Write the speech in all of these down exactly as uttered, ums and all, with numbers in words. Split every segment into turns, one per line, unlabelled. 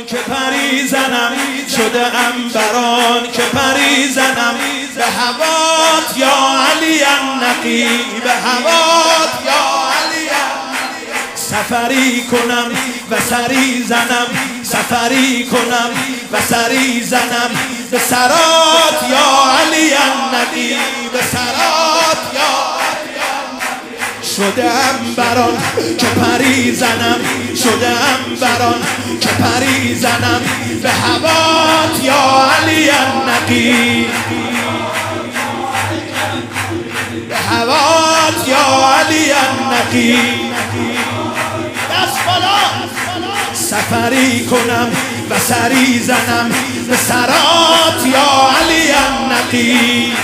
که پری زنم، شده ام بران که پری زنم. به هوات یا علی النقی، به هوات یا علی النقی. سفری کنم و سری زنم، سفری کنم و سری زنم. به سرات یا علی النقی، به سرات یا شدم بران که پری زنم، شدم بران که پری زنم. به هوات یا علی النقی، به هوات یا علی النقی. دست بالا. سفری کنم و سری زنم، به سرات یا علی النقی.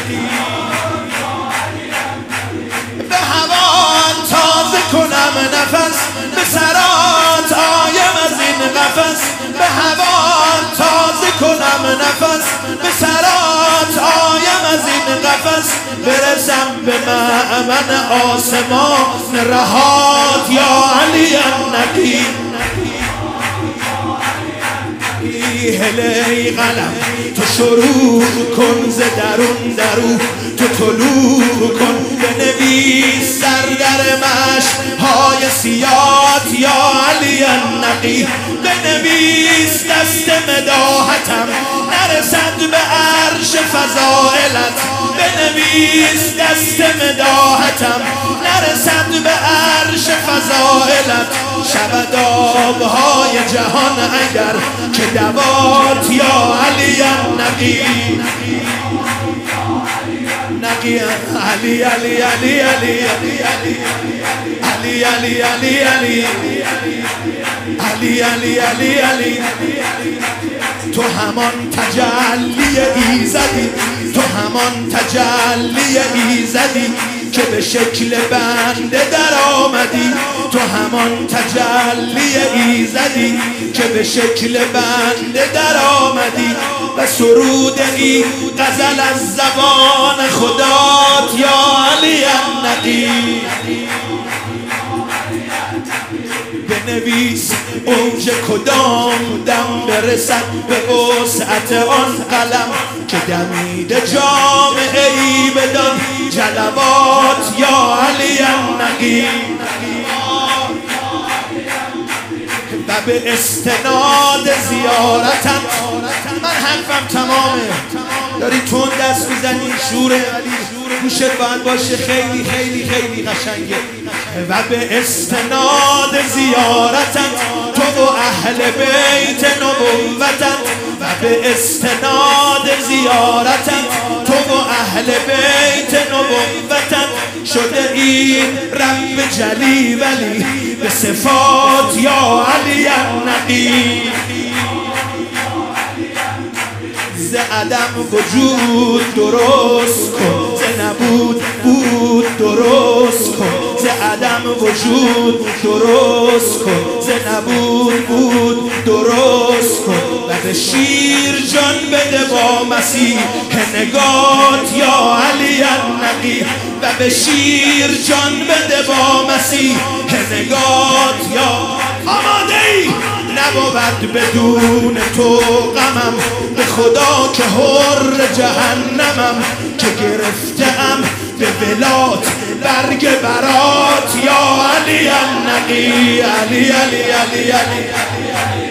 به هوان تازه کنم نفس، به سرات آیم از این قفس. به هوان تازه کنم نفس، به سرات آیم از این قفس. برسم به مأمن آسمان رهات یا علی النقی. هله ای قلم تو شروع کن، ز درون درو تو طلوع کن. بنویس سر در مشق‌های سیات یا علی النقی. بنویس دست مداحتم نرسد به عرش فضائلت. بنویس دست مداحتم نرسد به عرش فضائلت. شود آبهای جهان اگر که دوات یا علی النقی. نقی علی علی علی علی علی علی علی علی علی علی علی علی علی. تو همان تجلی ایزدی، تو همان تجلی ایزدی که به شکل بنده در آمدی. تو همان تجلی ایزدی که به شکل بنده در آمدی. و سرود این غزل از زبان خدات یا علی النقی. بنویس اوج کدام دم برسد به وسعت آن قلم که دمیده جامعه ای بدان جلوات یا علی النقی. و به استناد زیارتت من حرفم تمامه، داری تون دست میزنی شوره ولی گوشت باید باشه خیلی خیلی خیلی قشنگه. و به استناد زیارتت تو و اهل بیت نبوتت. و به استناد زیارتت تو و اهل بیت نبوتت. شده این رب جلی ولی به صفات یا علی النقی. ز عدم وجود درست کن، ز نبود بود درست کن. ز عدم وجود درست کن، ز نبود بود درست کن. و به شیر جان بده با مسیح نگات یا علی النقی. و به شیر جان بده با مسیح نگات یا. آماده ای؟ نبود بدون تو غمم، به خدا که حر جهنمم. که گرفتم به ولات برگ برات یا علی النقی. علی علی علی علی علی